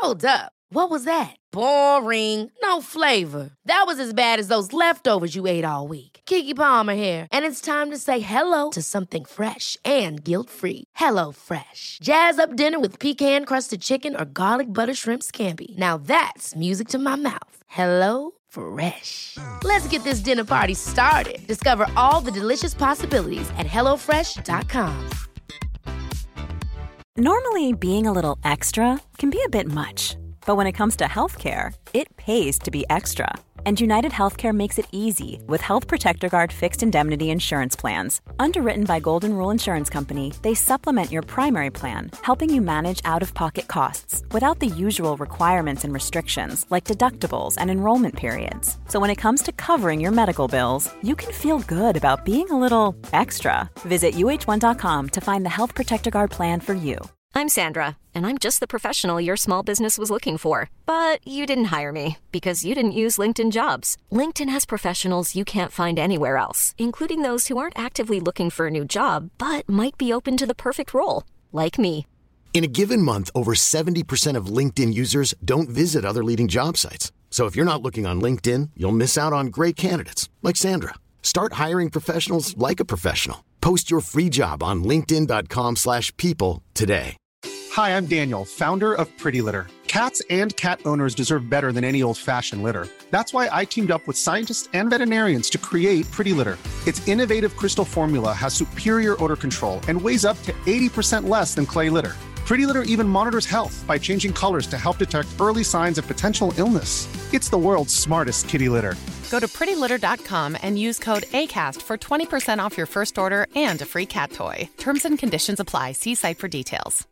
Hold up. What was that? Boring. No flavor. That was as bad as those leftovers you ate all week. Keke Palmer here, and it's time to say hello to something fresh and guilt-free. Hello Fresh. Jazz up dinner with pecan-crusted chicken or garlic butter shrimp scampi. Now that's music to my mouth. Hello Fresh. Let's get this dinner party started. Discover all the delicious possibilities at hellofresh.com. Normally, being a little extra can be a bit much. But when it comes to healthcare, it pays to be extra. And United Healthcare makes it easy with Health Protector Guard fixed indemnity insurance plans. Underwritten by Golden Rule Insurance Company, they supplement your primary plan, helping you manage out-of-pocket costs without the usual requirements and restrictions like deductibles and enrollment periods. So when it comes to covering your medical bills, you can feel good about being a little extra. Visit uh1.com to find the Health Protector Guard plan for you. I'm Sandra, and I'm just the professional your small business was looking for. But you didn't hire me because you didn't use LinkedIn Jobs. LinkedIn has professionals you can't find anywhere else, including those who aren't actively looking for a new job, but might be open to the perfect role, like me. In a given month, over 70% of LinkedIn users don't visit other leading job sites. So if you're not looking on LinkedIn, you'll miss out on great candidates, like Sandra. Start hiring professionals like a professional. Post your free job on linkedin.com/people today. Hi, I'm Daniel, founder of Pretty Litter. Cats and cat owners deserve better than any old-fashioned litter. That's why I teamed up with scientists and veterinarians to create Pretty Litter. Its innovative crystal formula has superior odor control and weighs up to 80% less than clay litter. Pretty Litter even monitors health by changing colors to help detect early signs of potential illness. It's the world's smartest kitty litter. Go to prettylitter.com and use code ACAST for 20% off your first order and a free cat toy. Terms and conditions apply. See site for details.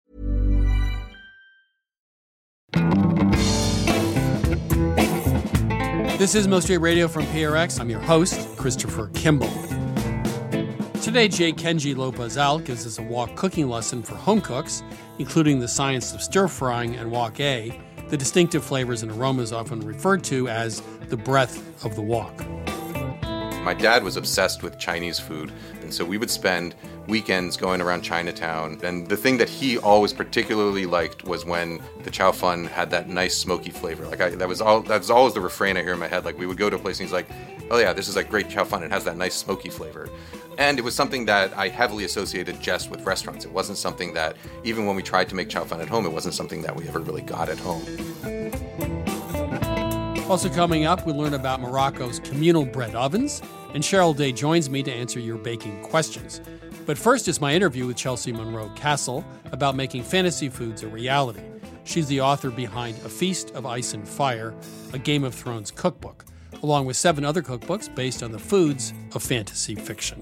This is Milk Street Radio from PRX. I'm your host, Christopher Kimball. Today, Jay Kenji Lopez-Alt gives us a wok cooking lesson for home cooks, including the science of stir-frying and wok A, the distinctive flavors and aromas often referred to as the breath of the wok. My dad was obsessed with Chinese food, and so we would spend weekends going around Chinatown. And the thing that he always particularly liked was when the chow fun had that nice smoky flavor. That was always the refrain I hear in my head. Like, we would go to a place and he's like, "Oh yeah, this is like great chow fun. It has that nice smoky flavor." And it was something that I heavily associated just with restaurants. It wasn't something that, even when we tried to make chow fun at home, it wasn't something that we ever really got at home. Also coming up, we'll learn about Morocco's communal bread ovens, and Cheryl Day joins me to answer your baking questions. But first is my interview with Chelsea Monroe Castle about making fantasy foods a reality. She's the author behind A Feast of Ice and Fire, a Game of Thrones cookbook, along with 7 other cookbooks based on the foods of fantasy fiction.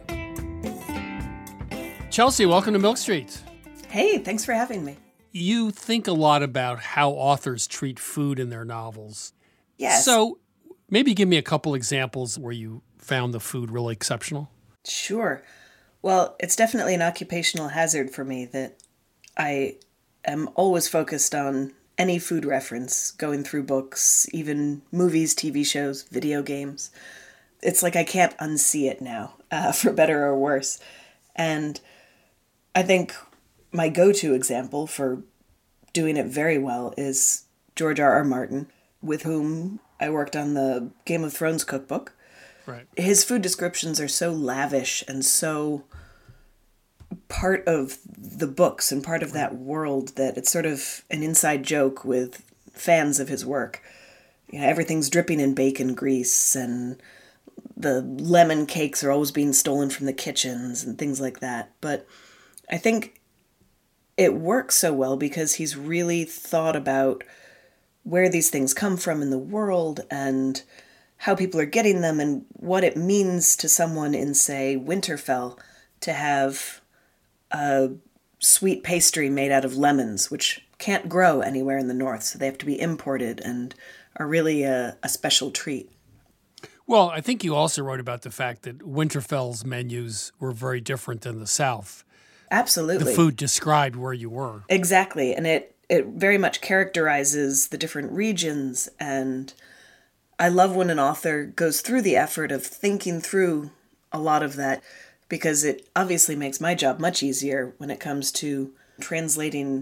Chelsea, welcome to Milk Street. Hey, thanks for having me. You think a lot about how authors treat food in their novels. Yes. So maybe give me a couple examples where you found the food really exceptional. Sure. Well, it's definitely an occupational hazard for me that I am always focused on any food reference, going through books, even movies, TV shows, video games. It's like I can't unsee it now, for better or worse. And I think my go-to example for doing it very well is George R.R. Martin, with whom I worked on the Game of Thrones cookbook. Right. His food descriptions are so lavish and so part of the books and part of that world that it's sort of an inside joke with fans of his work. You know, everything's dripping in bacon grease, and the lemon cakes are always being stolen from the kitchens and things like that. But I think it works so well because he's really thought about where these things come from in the world and how people are getting them and what it means to someone in, say, Winterfell to have a sweet pastry made out of lemons, which can't grow anywhere in the north, so they have to be imported and are really a special treat. Well, I think you also wrote about the fact that Winterfell's menus were very different than the South. Absolutely. The food described where you were. Exactly, and it very much characterizes the different regions, and I love when an author goes through the effort of thinking through a lot of that, because it obviously makes my job much easier when it comes to translating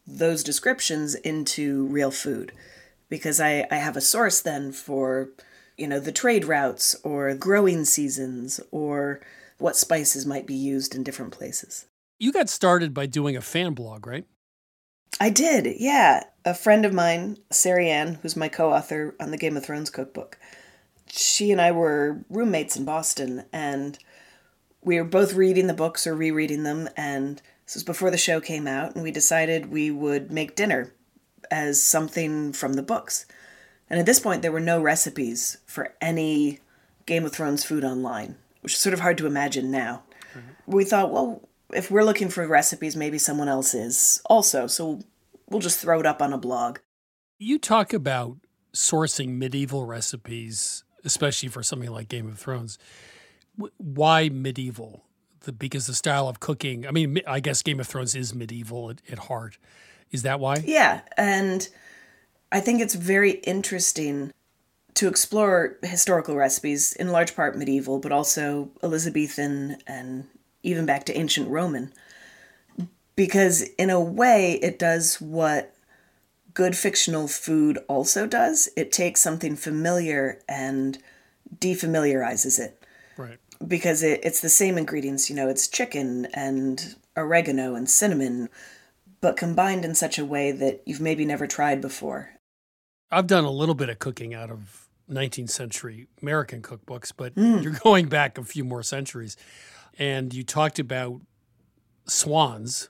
those descriptions into real food, because I have a source then for, the trade routes or growing seasons or what spices might be used in different places. You got started by doing a fan blog, right? I did, yeah. A friend of mine, Sari Ann, who's my co-author on the Game of Thrones cookbook, she and I were roommates in Boston, and we were both reading the books or rereading them, and this was before the show came out, and we decided we would make dinner as something from the books. And at this point, there were no recipes for any Game of Thrones food online, which is sort of hard to imagine now. Mm-hmm. We thought, well, if we're looking for recipes, maybe someone else is also, so we'll just throw it up on a blog. You talk about sourcing medieval recipes, especially for something like Game of Thrones. Why medieval? Because the style of cooking, I guess Game of Thrones is medieval at heart. Is that why? Yeah, and I think it's very interesting to explore historical recipes, in large part medieval, but also Elizabethan and even back to ancient Roman. Because in a way, it does what good fictional food also does. It takes something familiar and defamiliarizes it. Right. Because it's the same ingredients, it's chicken and oregano and cinnamon, but combined in such a way that you've maybe never tried before. I've done a little bit of cooking out of 19th century American cookbooks, but you're going back a few more centuries. And you talked about swans.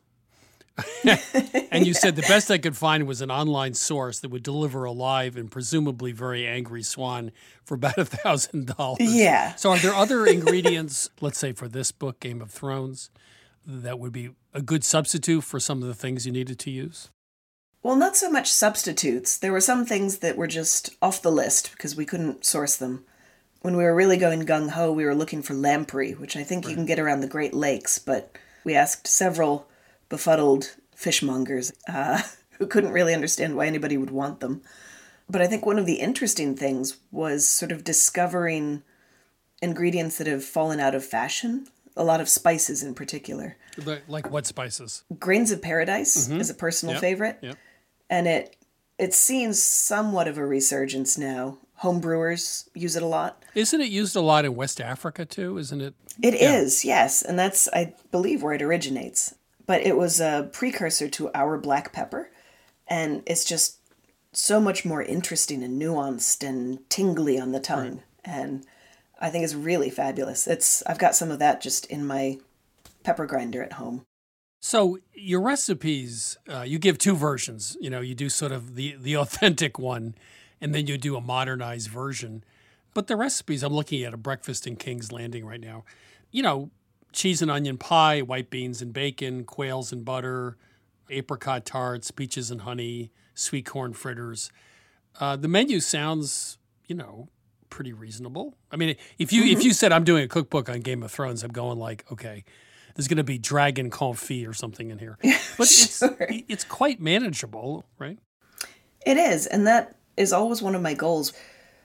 And you said the best I could find was an online source that would deliver a live and presumably very angry swan for about $1,000. Yeah. So are there other ingredients, let's say for this book, Game of Thrones, that would be a good substitute for some of the things you needed to use? Well, not so much substitutes. There were some things that were just off the list because we couldn't source them. When we were really going gung-ho, we were looking for lamprey, which I think you can get around the Great Lakes, but we asked several befuddled fishmongers who couldn't really understand why anybody would want them. But I think one of the interesting things was sort of discovering ingredients that have fallen out of fashion, a lot of spices in particular. Like what spices? Grains of Paradise is a personal favorite. Yep. And it's seen somewhat of a resurgence now. Home brewers use it a lot. Isn't it used a lot in West Africa too? Isn't it? It is, yes. And that's, I believe, where it originates. But it was a precursor to our black pepper. And it's just so much more interesting and nuanced and tingly on the tongue. Right. And I think it's really fabulous. I've got some of that just in my pepper grinder at home. So your recipes, you give two versions. You do sort of the authentic one, and then you do a modernized version. But the recipes, I'm looking at a breakfast in King's Landing right now. Cheese and onion pie, white beans and bacon, quails and butter, apricot tarts, peaches and honey, sweet corn fritters. The menu sounds, pretty reasonable. If you said I'm doing a cookbook on Game of Thrones, I'm going like, okay, there's going to be dragon confit or something in here. But sure. It's quite manageable, right? It is, and that is always one of my goals.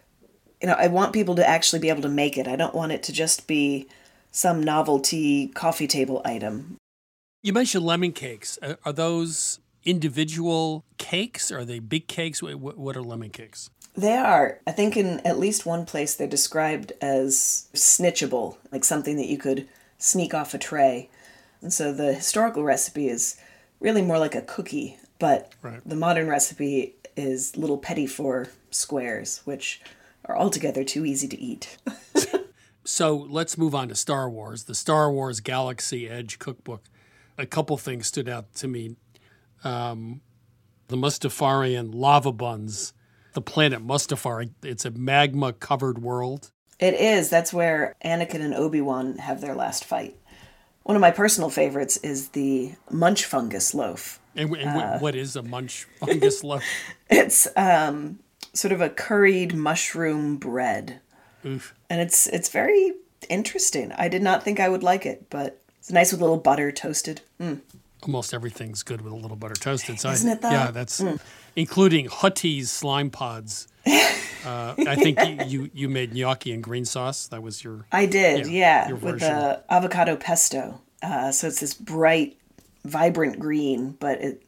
I want people to actually be able to make it. I don't want it to just be some novelty coffee table item. You mentioned lemon cakes. Are those individual cakes? Are they big cakes? What are lemon cakes? They are. I think in at least one place they're described as snitchable, like something that you could sneak off a tray. And so the historical recipe is really more like a cookie, but the modern recipe is little petit four squares, which are altogether too easy to eat. So let's move on to Star Wars, the Star Wars Galaxy Edge cookbook. A couple things stood out to me. The Mustafarian lava buns, the planet Mustafar. It's a magma-covered world. It is. That's where Anakin and Obi-Wan have their last fight. One of my personal favorites is the munch fungus loaf. And what is a munch fungus loaf? It's sort of a curried mushroom bread. Oof. And it's very interesting. I did not think I would like it, but it's nice with a little butter toasted. Almost everything's good with a little butter toasted. So Isn't it though? Yeah, that's including Hutty's slime pods. I think you made gnocchi and green sauce. That was your... I did, yeah, your with the avocado pesto. So it's this bright, vibrant green, but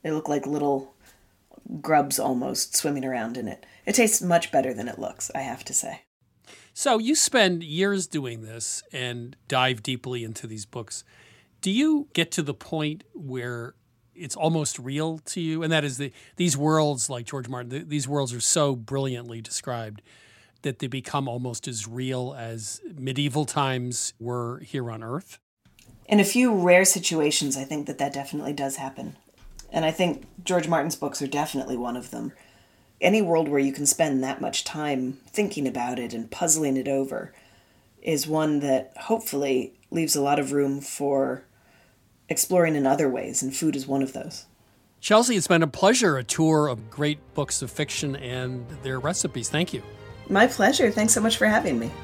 They look like little grubs almost swimming around in it. It tastes much better than it looks, I have to say. So you spend years doing this and dive deeply into these books. Do you get to the point where it's almost real to you? And that is these worlds, like George Martin, these worlds are so brilliantly described that they become almost as real as medieval times were here on Earth? In a few rare situations, I think that definitely does happen. And I think George Martin's books are definitely one of them. Any world where you can spend that much time thinking about it and puzzling it over is one that hopefully leaves a lot of room for exploring in other ways, and food is one of those. Chelsea, it's been a pleasure, a tour of great books of fiction and their recipes. Thank you. My pleasure. Thanks so much for having me.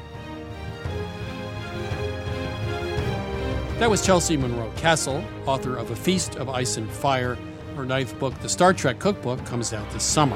That was Chelsea Monroe Cassel, author of A Feast of Ice and Fire. Her 9th book, The Star Trek Cookbook, comes out this summer.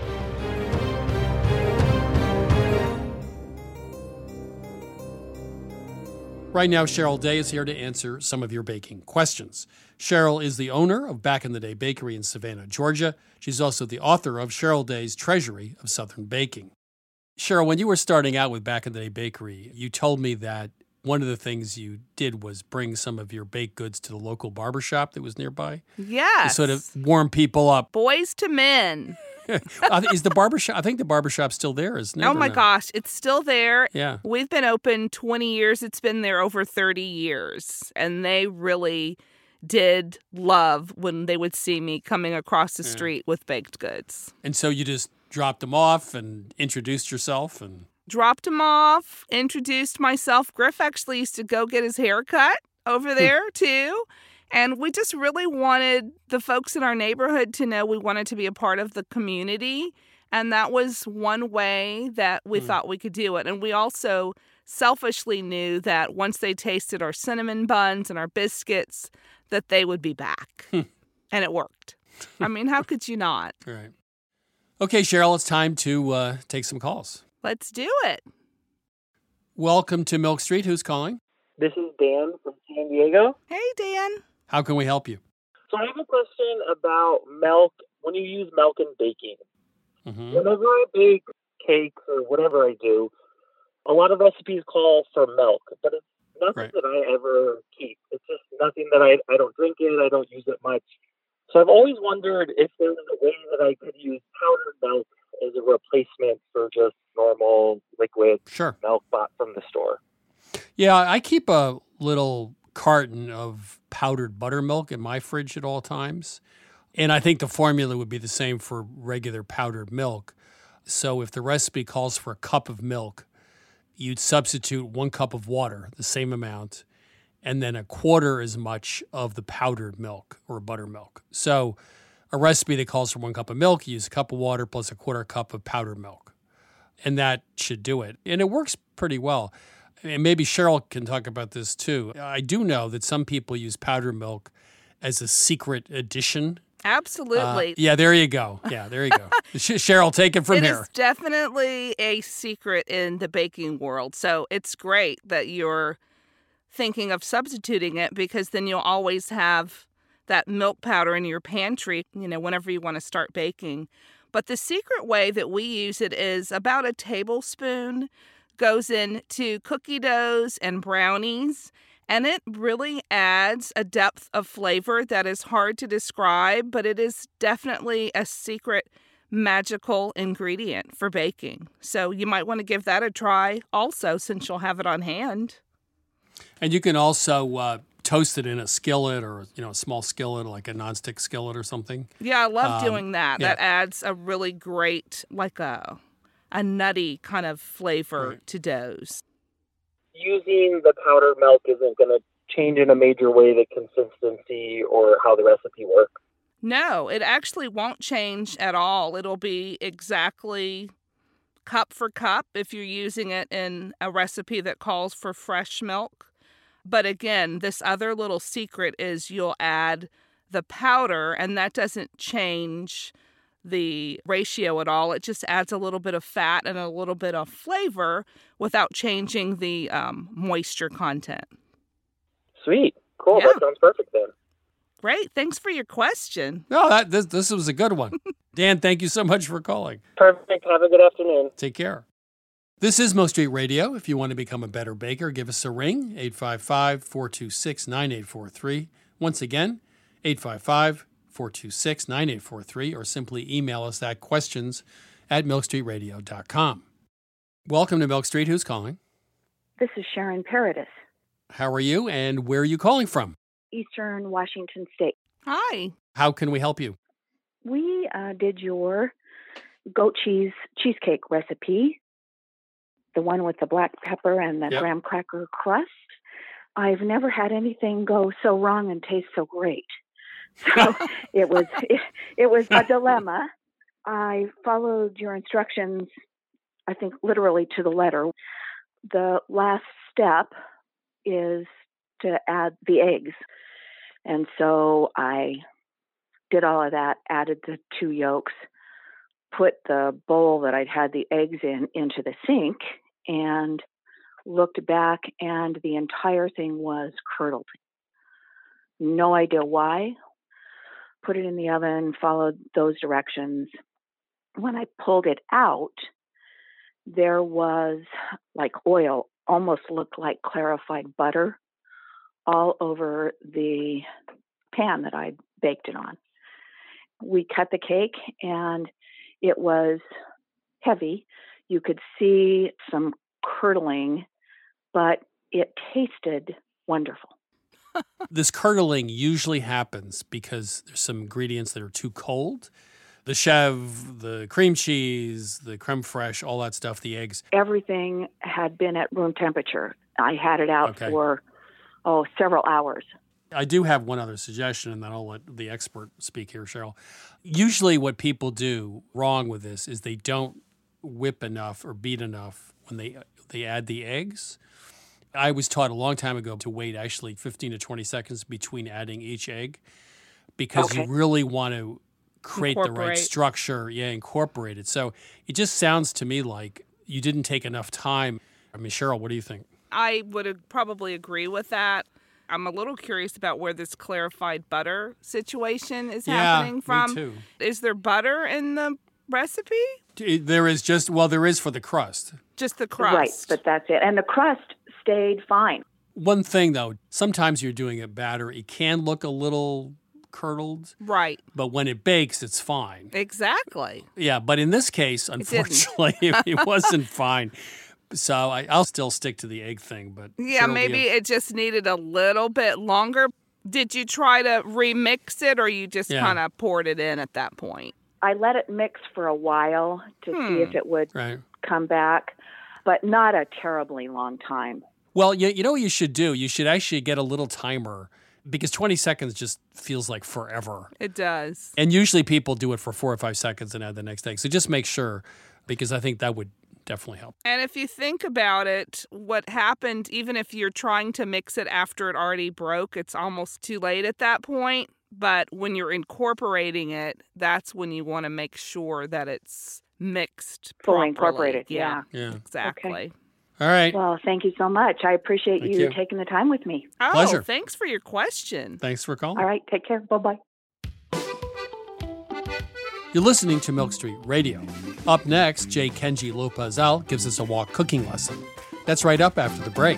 Right now, Cheryl Day is here to answer some of your baking questions. Cheryl is the owner of Back in the Day Bakery in Savannah, Georgia. She's also the author of Cheryl Day's Treasury of Southern Baking. Cheryl, when you were starting out with Back in the Day Bakery, you told me that one of the things you did was bring some of your baked goods to the local barbershop that was nearby. Yes. To sort of warm people up. Boys to men. Is the barbershop, I think the barbershop's still there, isn't it? Oh my gosh, it's still there. Yeah. We've been open 20 years. It's been there over 30 years. And they really did love when they would see me coming across the street with baked goods. And so you just dropped them off and introduced yourself and... Dropped him off, introduced myself. Griff actually used to go get his hair cut over there, too. And we just really wanted the folks in our neighborhood to know we wanted to be a part of the community. And that was one way that we thought we could do it. And we also selfishly knew that once they tasted our cinnamon buns and our biscuits, that they would be back. And it worked. I mean, how could you not? All right. Okay, Cheryl, it's time to take some calls. Let's do it. Welcome to Milk Street. Who's calling? This is Dan from San Diego. Hey, Dan. How can we help you? So I have a question about milk, when you use milk in baking. Mm-hmm. Whenever I bake cakes or whatever I do, a lot of recipes call for milk, but it's nothing that I ever keep. It's just nothing that I don't drink it, I don't use it much. So I've always wondered if there was a way that I could use powdered milk as a replacement for just normal liquid milk bought from the store. Yeah, I keep a little carton of powdered buttermilk in my fridge at all times. And I think the formula would be the same for regular powdered milk. So if the recipe calls for a cup of milk, you'd substitute 1 cup of water, the same amount, and then a quarter as much of the powdered milk or buttermilk. So a recipe that calls for 1 cup of milk, you use a cup of water plus a quarter cup of powdered milk. And that should do it. And it works pretty well. And maybe Cheryl can talk about this too. I do know that some people use powdered milk as a secret addition. Absolutely. Yeah, there you go. Yeah, there you go. Cheryl, take it from here. It is definitely a secret in the baking world. So it's great that you're thinking of substituting it, because then you'll always have that milk powder in your pantry, whenever you want to start baking. But the secret way that we use it is about a tablespoon goes into cookie doughs and brownies, and it really adds a depth of flavor that is hard to describe, but it is definitely a secret magical ingredient for baking. So you might want to give that a try also, since you'll have it on hand. And you can also toast it in a skillet or, a small skillet, like a nonstick skillet or something. Yeah, I love doing that. Yeah. That adds a really great, like a nutty kind of flavor to doughs. Using the powdered milk isn't going to change in a major way the consistency or how the recipe works. No, it actually won't change at all. It'll be exactly cup for cup if you're using it in a recipe that calls for fresh milk. But again, this other little secret is you'll add the powder, and that doesn't change the ratio at all. It just adds a little bit of fat and a little bit of flavor without changing the moisture content. Sweet. Cool. Yeah. That sounds perfect then. Great. Thanks for your question. No, this was a good one. Dan, thank you so much for calling. Perfect. Have a good afternoon. Take care. This is Milk Street Radio. If you want to become a better baker, give us a ring, 855-426-9843. Once again, 855-426-9843, or simply email us at questions@milkstreetradio.com. Welcome to Milk Street. Who's calling? This is Sharon Paradis. How are you, and where are you calling from? Eastern Washington State. Hi. How can we help you? We did your goat cheese cheesecake recipe, the one with the black pepper and the graham cracker crust. I've never had anything go so wrong and taste so great. So it was a dilemma. I followed your instructions, I think, literally to the letter. The last step is to add the eggs. And so I did all of that, added the 2 yolks, put the bowl that I'd had the eggs in into the sink, and looked back, and the entire thing was curdled. No idea why. Put it in the oven, followed those directions. When I pulled it out, there was like oil, almost looked like clarified butter, all over the pan that I baked it on. We cut the cake, and it was heavy. You could see some curdling, but it tasted wonderful. This curdling usually happens because there's some ingredients that are too cold. The chev, the cream cheese, the creme fraiche, all that stuff, the eggs. Everything had been at room temperature. I had it out for, several hours. I do have one other suggestion, and then I'll let the expert speak here, Cheryl. Usually what people do wrong with this is they don't whip enough or beat enough when they add the eggs. I was taught a long time ago to wait actually 15 to 20 seconds between adding each egg because you really want to create the right structure, incorporate it. So it just sounds to me like you didn't take enough time. I mean, Cheryl, what do you think? I would probably agree with that. I'm a little curious about where this clarified butter situation is happening from. Me too. Is there butter in the recipe? There is there is for the crust. Just the crust. Right, but that's it. And the crust stayed fine. One thing, though, sometimes you're doing it batter. It can look a little curdled. Right. But when it bakes, it's fine. Exactly. Yeah, but in this case, unfortunately, it wasn't fine. So I'll still stick to the egg thing. But yeah, maybe it just needed a little bit longer. Did you try to remix it, or you just kind of poured it in at that point? I let it mix for a while to see if it would come back, but not a terribly long time. Well, you know what you should do? You should actually get a little timer because 20 seconds just feels like forever. It does. And usually people do it for 4 or 5 seconds and add the next egg. So just make sure, because I think that would definitely help. And if you think about it, what happened, even if you're trying to mix it after it already broke, it's almost too late at that point. But when you're incorporating it, that's when you want to make sure that it's mixed fully properly. Incorporated, yeah. Okay. Exactly. All right. Well, thank you so much. I appreciate you taking the time with me. Oh, Pleasure. Thanks for your question. Thanks for calling. All right, take care. Bye-bye. You're listening to Milk Street Radio. Up next, Jay Kenji Lopazal gives us a wok cooking lesson. That's right up after the break.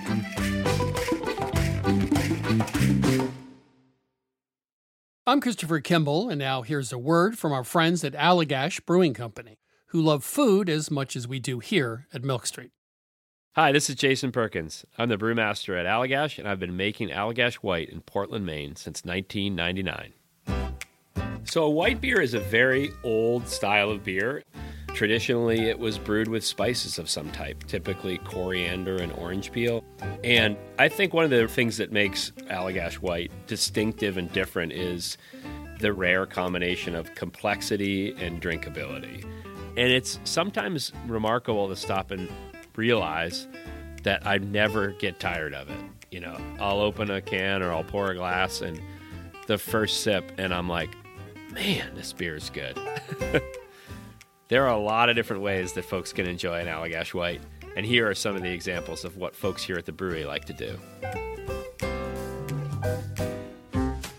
I'm Christopher Kimball, and now here's a word from our friends at Allagash Brewing Company, who love food as much as we do here at Milk Street. Hi, this is Jason Perkins. I'm the brewmaster at Allagash, and I've been making Allagash White in Portland, Maine since 1999. So a white beer is a very old style of beer. Traditionally, it was brewed with spices of some type, typically coriander and orange peel. And I think one of the things that makes Allagash White distinctive and different is the rare combination of complexity and drinkability. And it's sometimes remarkable to stop and realize that I never get tired of it. You know, I'll open a can or I'll pour a glass and the first sip and I'm like, man, this beer is good. There are a lot of different ways that folks can enjoy an Allagash White, and here are some of the examples of what folks here at the brewery like to do.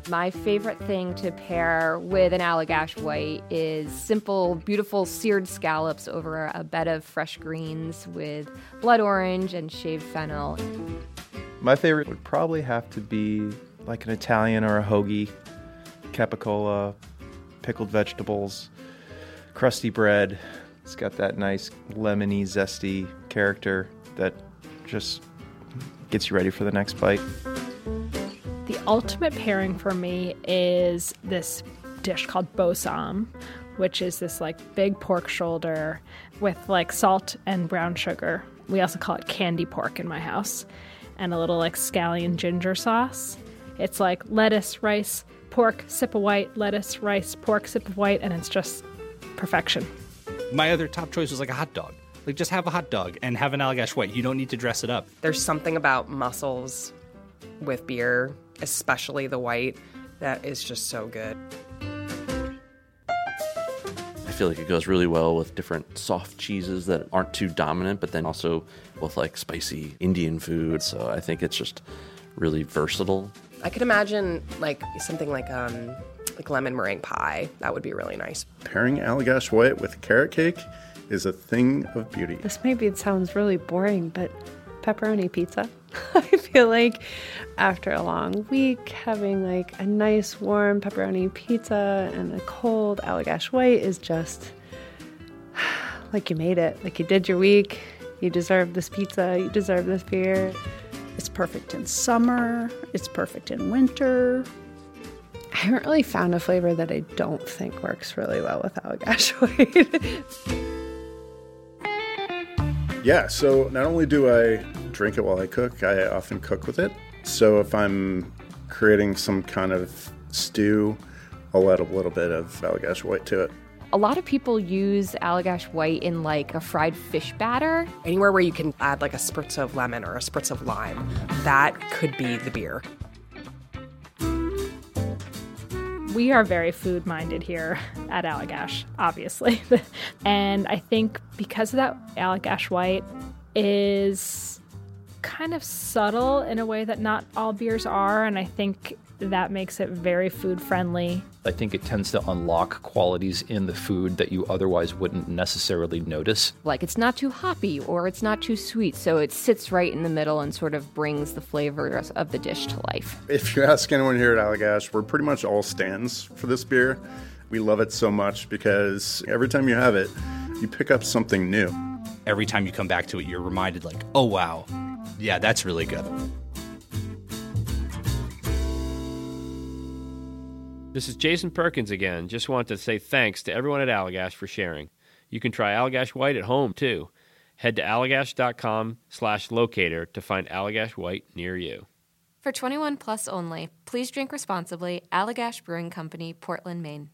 My favorite thing to pair with an Allagash White is simple, beautiful seared scallops over a bed of fresh greens with blood orange and shaved fennel. My favorite would probably have to be like an Italian or a hoagie, capicola, pickled vegetables, crusty bread. It's got that nice lemony, zesty character that just gets you ready for the next bite. The ultimate pairing for me is this dish called bosam, which is this like big pork shoulder with like salt and brown sugar. We also call it candy pork in my house, and a little like scallion ginger sauce. It's like lettuce, rice, pork, sip of white, lettuce, rice, pork, sip of white, and it's just perfection. My other top choice was like a hot dog. Like, just have a hot dog and have an Allagash White. You don't need to dress it up. There's something about mussels with beer, especially the white, that is just so good. I feel like it goes really well with different soft cheeses that aren't too dominant, but then also with like spicy Indian food. So I think it's just really versatile. I could imagine like something like lemon meringue pie. That would be really nice. Pairing Allagash White with carrot cake is a thing of beauty. This maybe sounds really boring, but pepperoni pizza. I feel like after a long week, having like a nice warm pepperoni pizza and a cold Allagash White is just like you made it. Like you did your week. You deserve this pizza. You deserve this beer. It's perfect in summer. It's perfect in winter. I haven't really found a flavor that I don't think works really well with Allagash White. Yeah, so not only do I drink it while I cook, I often cook with it. So if I'm creating some kind of stew, I'll add a little bit of Allagash White to it. A lot of people use Allagash White in like a fried fish batter. Anywhere where you can add like a spritz of lemon or a spritz of lime, that could be the beer. We are very food-minded here at Allagash, obviously. And I think because of that, Allagash White is kind of subtle in a way that not all beers are, and I think that makes it very food-friendly. I think it tends to unlock qualities in the food that you otherwise wouldn't necessarily notice. Like it's not too hoppy or it's not too sweet, so it sits right in the middle and sort of brings the flavors of the dish to life. If you ask anyone here at Allagash, we're pretty much all stands for this beer. We love it so much because every time you have it, you pick up something new. Every time you come back to it, you're reminded like, oh wow, yeah, that's really good. This is Jason Perkins again. Just want to say thanks to everyone at Allagash for sharing. You can try Allagash White at home, too. Head to allagash.com/locator to find Allagash White near you. For 21 plus only, please drink responsibly. Allagash Brewing Company, Portland, Maine.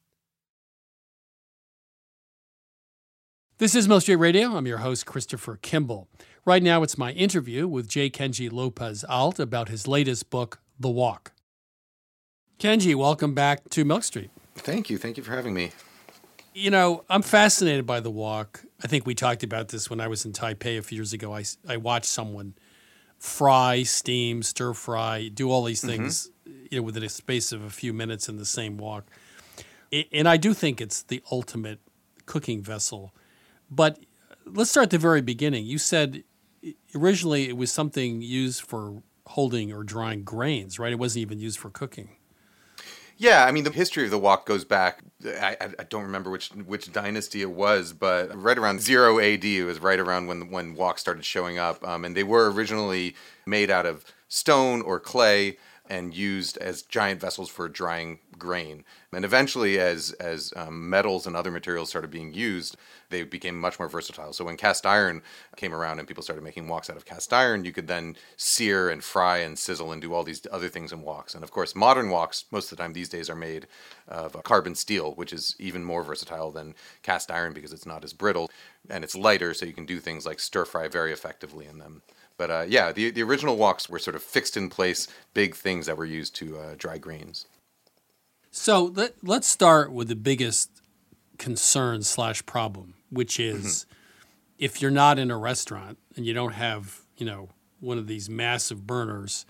This is Milk Street Radio. I'm your host, Christopher Kimball. Right now, it's my interview with J. Kenji Lopez-Alt about his latest book, The Walk. Kenji, welcome back to Milk Street. Thank you. Thank you for having me. You know, I'm fascinated by The Walk. I think we talked about this when I was in Taipei a few years ago. I watched someone fry, steam, stir fry, do all these things within a space of a few minutes in the same wok. And I do think it's the ultimate cooking vessel. But let's start at the very beginning. You said originally it was something used for holding or drying grains, right? It wasn't even used for cooking. Yeah, I mean, the history of the wok goes back, I don't remember which dynasty it was, but right around 0 AD, it was right around when woks started showing up. And they were originally made out of stone or clay and used as giant vessels for drying grain. And eventually, as metals and other materials started being used, they became much more versatile. So when cast iron came around and people started making woks out of cast iron, you could then sear and fry and sizzle and do all these other things in woks. And of course, modern woks, most of the time these days, are made of carbon steel, which is even more versatile than cast iron because it's not as brittle and it's lighter, so you can do things like stir fry very effectively in them. But the original woks were sort of fixed in place, big things that were used to dry grains. So let's start with the biggest concern / problem, which is if you're not in a restaurant and you don't have, one of these massive burners,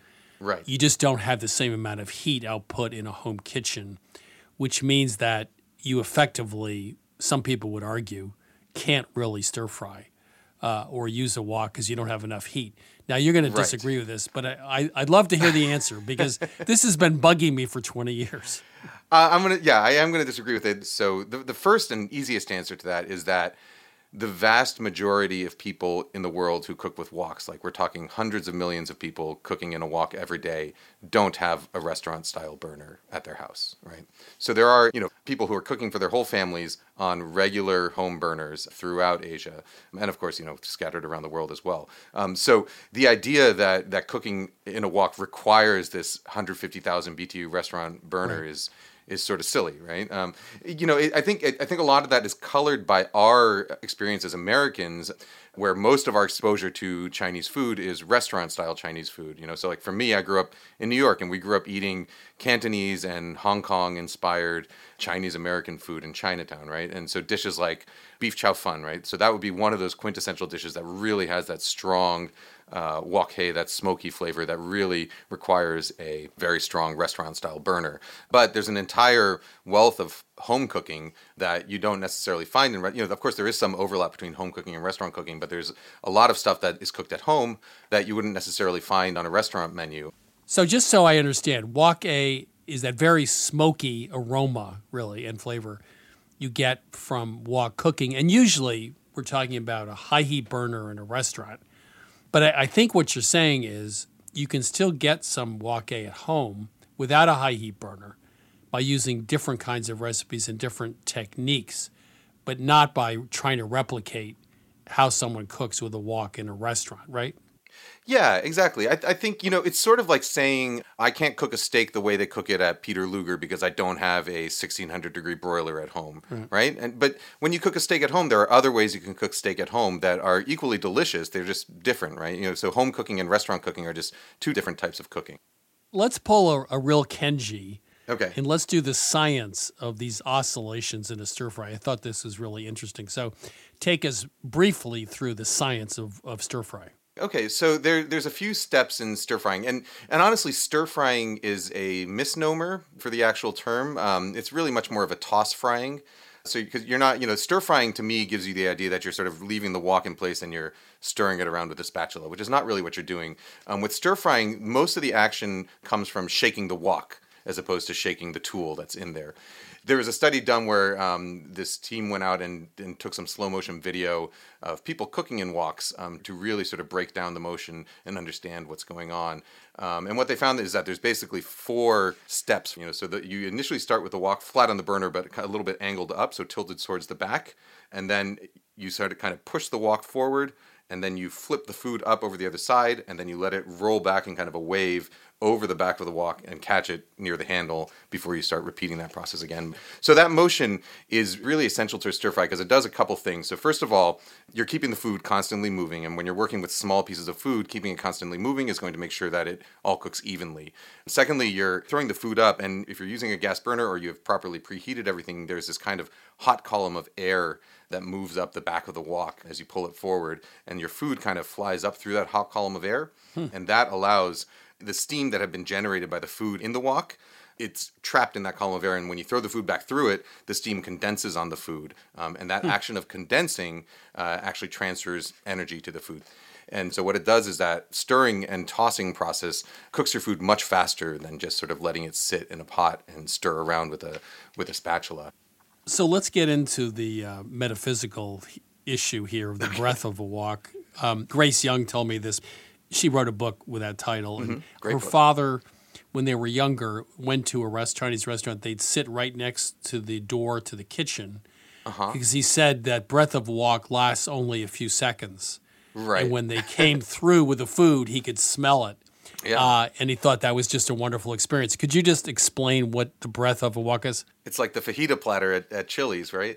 Right. You just don't have the same amount of heat output in a home kitchen, which means that you effectively, some people would argue, can't really stir fry or use a wok because you don't have enough heat. Now, you're going to disagree with this, but I'd love to hear the answer because this has been bugging me for 20 years. I am going to disagree with it. So the first and easiest answer to that is that the vast majority of people in the world who cook with woks, like we're talking hundreds of millions of people cooking in a wok every day, don't have a restaurant-style burner at their house, right? So there are, people who are cooking for their whole families on regular home burners throughout Asia, and of course, scattered around the world as well. So the idea that cooking in a wok requires this 150,000 BTU restaurant burner is sort of silly, right? I think a lot of that is colored by our experience as Americans, where most of our exposure to Chinese food is restaurant-style Chinese food. So like for me, I grew up in New York, and we grew up eating Cantonese and Hong Kong-inspired Chinese-American food in Chinatown, right? And so dishes like beef chow fun, right? So that would be one of those quintessential dishes that really has that strong wok hei, that smoky flavor that really requires a very strong restaurant-style burner. But there's an entire wealth of home cooking that you don't necessarily find in, of course there is some overlap between home cooking and restaurant cooking, but there's a lot of stuff that is cooked at home that you wouldn't necessarily find on a restaurant menu. So just so I understand, wok hei is that very smoky aroma, really, and flavor you get from wok cooking. And usually we're talking about a high heat burner in a restaurant. But I think what you're saying is you can still get some wok hei at home without a high heat burner by using different kinds of recipes and different techniques, but not by trying to replicate how someone cooks with a wok in a restaurant, right? Yeah, exactly. I think, it's sort of like saying I can't cook a steak the way they cook it at Peter Luger because I don't have a 1600-degree broiler at home, right? But when you cook a steak at home, there are other ways you can cook steak at home that are equally delicious. They're just different, right? So home cooking and restaurant cooking are just two different types of cooking. Let's pull a real Kenji. Okay. And let's do the science of these oscillations in a stir fry. I thought this was really interesting. So take us briefly through the science of stir fry. Okay, so there's a few steps in stir frying, and honestly, stir frying is a misnomer for the actual term. It's really much more of a toss frying. So because you're not, stir frying to me gives you the idea that you're sort of leaving the wok in place and you're stirring it around with a spatula, which is not really what you're doing. With stir frying, most of the action comes from shaking the wok as opposed to shaking the tool that's in there. There was a study done where this team went out and took some slow motion video of people cooking in woks to really sort of break down the motion and understand what's going on. And what they found is that there's basically 4 steps, so that you initially start with the wok flat on the burner, but a little bit angled up, so tilted towards the back. And then you sort of kind of push the wok forward, and then you flip the food up over the other side, and then you let it roll back in kind of a wave over the back of the wok and catch it near the handle before you start repeating that process again. So that motion is really essential to a stir fry because it does a couple things. So first of all, you're keeping the food constantly moving, and when you're working with small pieces of food, keeping it constantly moving is going to make sure that it all cooks evenly. Secondly, you're throwing the food up, and if you're using a gas burner or you have properly preheated everything, there's this kind of hot column of air that moves up the back of the wok as you pull it forward, and your food kind of flies up through that hot column of air, and that allows the steam that had been generated by the food in the wok, it's trapped in that column of air, and when you throw the food back through it, the steam condenses on the food, and that action of condensing actually transfers energy to the food. And so what it does is that stirring and tossing process cooks your food much faster than just sort of letting it sit in a pot and stir around with a spatula. So let's get into the metaphysical issue here of the breath of a wok. Grace Young told me this. She wrote a book with that title. And her father, when they were younger, went to a Chinese restaurant. They'd sit right next to the door to the kitchen because he said that breath of wok lasts only a few seconds. Right. And when they came through with the food, he could smell it. Yeah. And he thought that was just a wonderful experience. Could you just explain what the breath of a wok is? It's like the fajita platter at Chili's, right?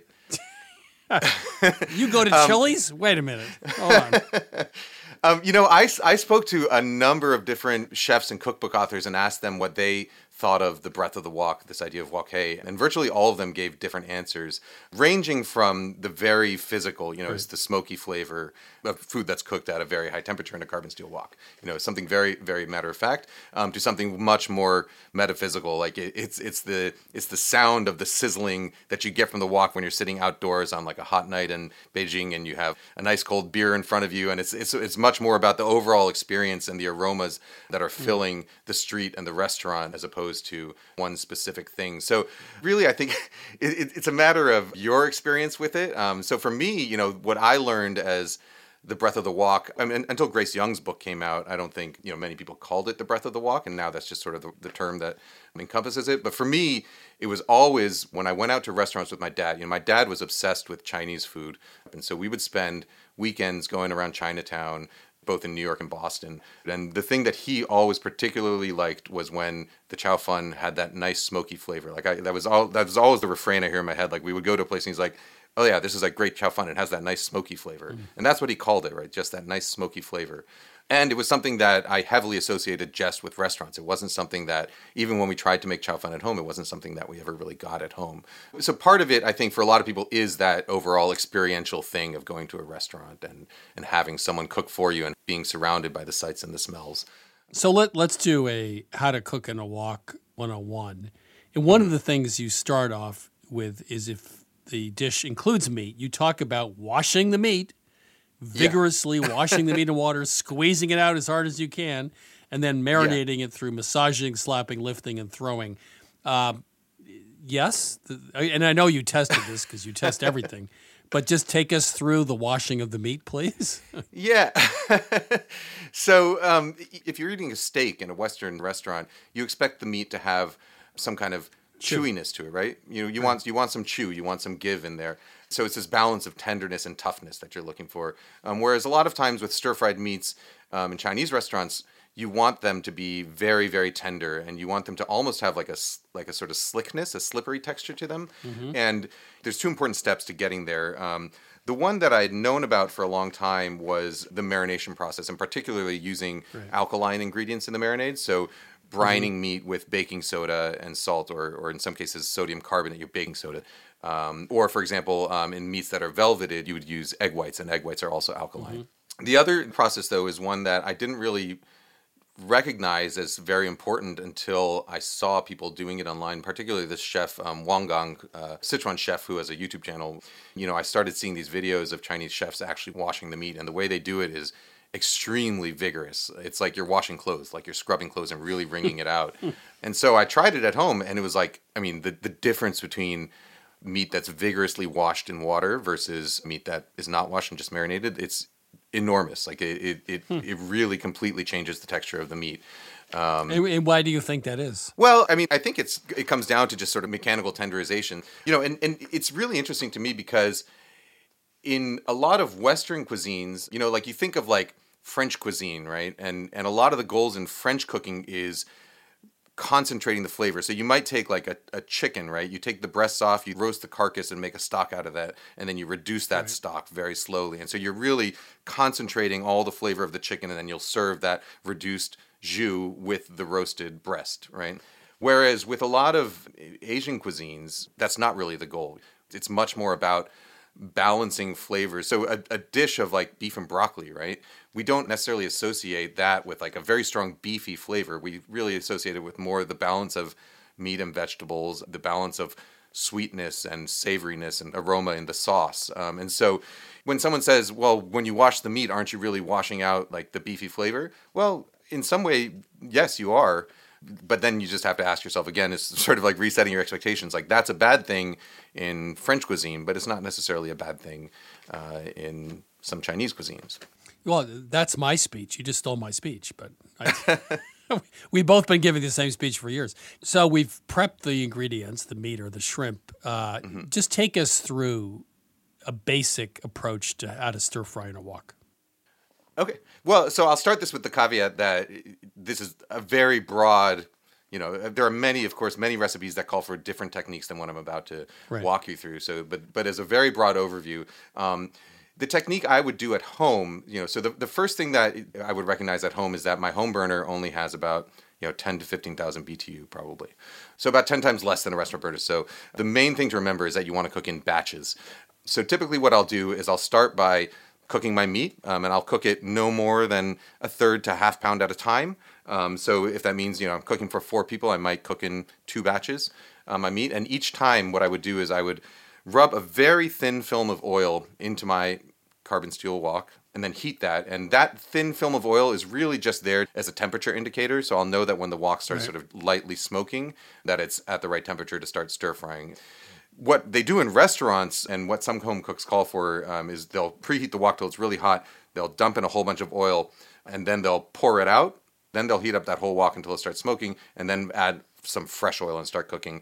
You go to Chili's? Wait a minute. Hold on. I spoke to a number of different chefs and cookbook authors and asked them what they thought of the breadth of the wok, this idea of wok hei, and virtually all of them gave different answers, ranging from the very physical, it's the smoky flavor of food that's cooked at a very high temperature in a carbon steel wok, something very, very matter of fact, to something much more metaphysical, like it's the sound of the sizzling that you get from the wok when you're sitting outdoors on like a hot night in Beijing and you have a nice cold beer in front of you, and it's much more about the overall experience and the aromas that are filling the street and the restaurant as opposed to one specific thing. So really, I think it's a matter of your experience with it. So for me, what I learned as the breadth of the wok, I mean, until Grace Young's book came out, I don't think, many people called it the breadth of the wok, and now that's just sort of the term that encompasses it. But for me, it was always when I went out to restaurants with my dad. My dad was obsessed with Chinese food, and so we would spend weekends going around Chinatown, both in New York and Boston. And the thing that he always particularly liked was when the chow fun had that nice smoky flavor. That was always the refrain I hear in my head. Like we would go to a place and he's like, oh yeah, this is like great chow fun. It has that nice smoky flavor. And that's what he called it, right? Just that nice smoky flavor. And it was something that I heavily associated just with restaurants. It wasn't something that, even when we tried to make chow fun at home, it wasn't something that we ever really got at home. So part of it, I think, for a lot of people is that overall experiential thing of going to a restaurant and having someone cook for you and being surrounded by the sights and the smells. So let's do a how to cook in a wok 101. And one of the things you start off with is if the dish includes meat, you talk about washing the meat, vigorously washing the meat in water, squeezing it out as hard as you can, and then marinating it through massaging, slapping, lifting, and throwing. Yes, and I know you tested this because you test everything, but just take us through the washing of the meat, please. Yeah. So if you're eating a steak in a Western restaurant, you expect the meat to have some kind of chewiness to it, right? You want some chew, you want some give in there. So it's this balance of tenderness and toughness that you're looking for. Whereas a lot of times with stir-fried meats in Chinese restaurants, you want them to be very, very tender, and you want them to almost have like a sort of slickness, a slippery texture to them. Mm-hmm. And there's two important steps to getting there. The one that I had known about for a long time was the marination process, and particularly using alkaline ingredients in the marinade. So brining meat with baking soda and salt, or in some cases sodium carbonate, your baking soda. Or, for example, in meats that are velveted, you would use egg whites, and egg whites are also alkaline. Mm-hmm. The other process, though, is one that I didn't really recognize as very important until I saw people doing it online, particularly this chef, Wang Gang, Sichuan chef who has a YouTube channel. I started seeing these videos of Chinese chefs actually washing the meat, and the way they do it is extremely vigorous. It's like you're washing clothes, like you're scrubbing clothes and really wringing it out. And so I tried it at home, and it was like, the difference between meat that's vigorously washed in water versus meat that is not washed and just marinated, it's enormous. Like it really completely changes the texture of the meat. And why do you think that is? Well, I think it comes down to just sort of mechanical tenderization. And it's really interesting to me because in a lot of Western cuisines, like you think of like French cuisine, right? And a lot of the goals in French cooking is concentrating the flavor. So you might take like a chicken, right? You take the breasts off, you roast the carcass and make a stock out of that, and then you reduce that stock very slowly. And so you're really concentrating all the flavor of the chicken, and then you'll serve that reduced jus with the roasted breast, right? Whereas with a lot of Asian cuisines, that's not really the goal. It's much more about balancing flavors. So a dish of like beef and broccoli, right? We don't necessarily associate that with like a very strong beefy flavor. We really associate it with more the balance of meat and vegetables, the balance of sweetness and savoriness and aroma in the sauce. And so when someone says, well, when you wash the meat, aren't you really washing out like the beefy flavor? Well, in some way, yes, you are. But then you just have to ask yourself again, it's sort of like resetting your expectations. Like that's a bad thing in French cuisine, but it's not necessarily a bad thing in some Chinese cuisines. Well, that's my speech. You just stole my speech, but we've both been giving the same speech for years. So we've prepped the ingredients, the meat or the shrimp. Just take us through a basic approach to how to stir fry in a wok. Okay. Well, so I'll start this with the caveat that this is a very broad, there are many recipes that call for different techniques than what I'm about to walk you through. So, but as a very broad overview, the technique I would do at home, so the first thing that I would recognize at home is that my home burner only has about 10 to 15,000 BTU probably. So about 10 times less than a restaurant burner. So the main thing to remember is that you want to cook in batches. So typically what I'll do is I'll start by cooking my meat, and I'll cook it no more than a third to half pound at a time. So if that means, I'm cooking for 4 people, I might cook in 2 batches my meat. And each time what I would do is I would rub a very thin film of oil into my carbon steel wok and then heat that. And that thin film of oil is really just there as a temperature indicator. So I'll know that when the wok starts sort of lightly smoking, that it's at the right temperature to start stir frying. What they do in restaurants and what some home cooks call for is they'll preheat the wok till it's really hot. They'll dump in a whole bunch of oil and then they'll pour it out. Then they'll heat up that whole wok until it starts smoking and then add some fresh oil and start cooking.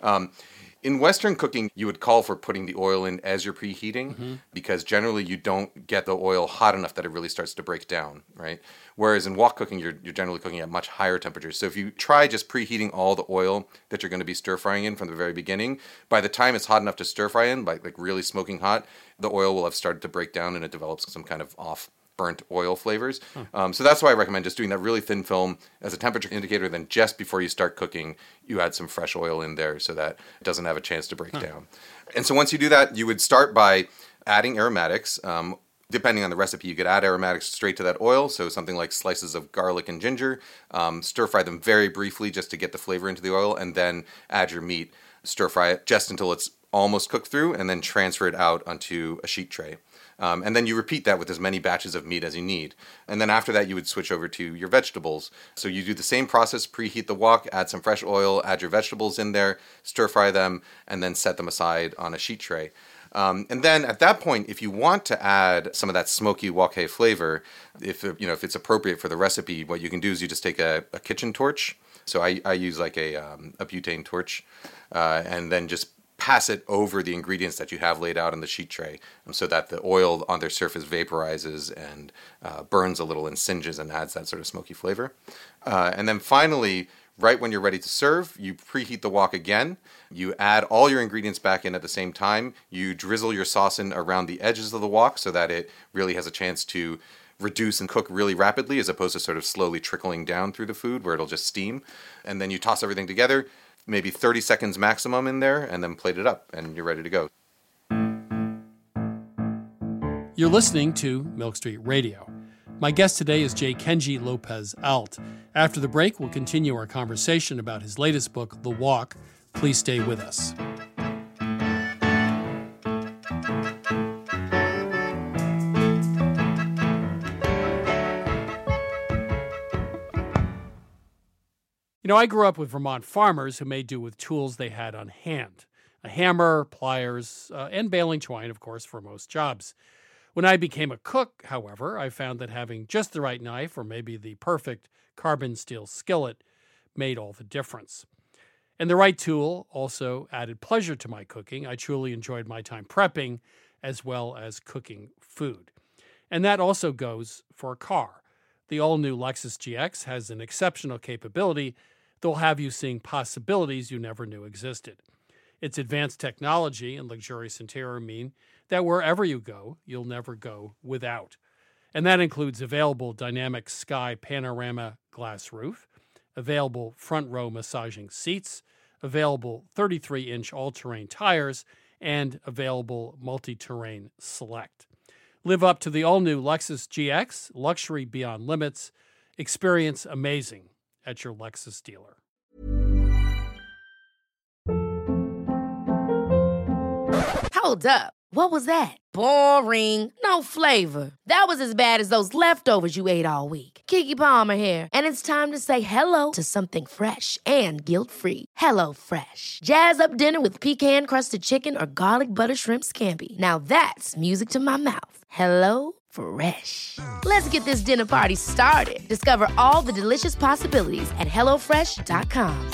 In Western cooking, you would call for putting the oil in as you're preheating because generally you don't get the oil hot enough that it really starts to break down, right? Whereas in wok cooking, you're generally cooking at much higher temperatures. So if you try just preheating all the oil that you're going to be stir frying in from the very beginning, by the time it's hot enough to stir fry in, like really smoking hot, the oil will have started to break down and it develops some kind of off burnt oil flavors. So that's why I recommend just doing that really thin film as a temperature indicator. Then just before you start cooking, you add some fresh oil in there so that it doesn't have a chance to break down. And so once you do that, you would start by adding aromatics. Depending on the recipe, you could add aromatics straight to that oil. So something like slices of garlic and ginger, stir fry them very briefly just to get the flavor into the oil, and then add your meat, stir fry it just until it's almost cooked through, and then transfer it out onto a sheet tray. And then you repeat that with as many batches of meat as you need. And then after that, you would switch over to your vegetables. So you do the same process, preheat the wok, add some fresh oil, add your vegetables in there, stir fry them, and then set them aside on a sheet tray. And then at that point, if you want to add some of that smoky wok hei flavor, if it's appropriate for the recipe, what you can do is you just take a kitchen torch. So I use like a butane torch, and then just pass it over the ingredients that you have laid out on the sheet tray so that the oil on their surface vaporizes and burns a little and singes and adds that sort of smoky flavor. And then finally, right when you're ready to serve, you preheat the wok again. You add all your ingredients back in at the same time. You drizzle your sauce in around the edges of the wok so that it really has a chance to reduce and cook really rapidly as opposed to sort of slowly trickling down through the food where it'll just steam. And then you toss everything together, maybe 30 seconds maximum in there, and then plate it up, and you're ready to go. You're listening to Milk Street Radio. My guest today is J. Kenji Lopez Alt. After the break, we'll continue our conversation about his latest book, The Wok. Please stay with us. I grew up with Vermont farmers who made do with tools they had on hand. A hammer, pliers, and baling twine, of course, for most jobs. When I became a cook, however, I found that having just the right knife or maybe the perfect carbon steel skillet made all the difference. And the right tool also added pleasure to my cooking. I truly enjoyed my time prepping as well as cooking food. And that also goes for a car. The all-new Lexus GX has an exceptional capability that will have you seeing possibilities you never knew existed. Its advanced technology and luxurious interior mean that wherever you go, you'll never go without. And that includes available dynamic sky panorama glass roof, available front row massaging seats, available 33-inch all-terrain tires, and available multi-terrain select. Live up to the all-new Lexus GX, luxury beyond limits. Experience amazing at your Lexus dealer. Hold up. What was that? Boring. No flavor. That was as bad as those leftovers you ate all week. Keke Palmer here, and it's time to say hello to something fresh and guilt-free. HelloFresh. Jazz up dinner with pecan-crusted chicken or garlic butter shrimp scampi. Now that's music to my mouth. HelloFresh. Let's get this dinner party started. Discover all the delicious possibilities at HelloFresh.com.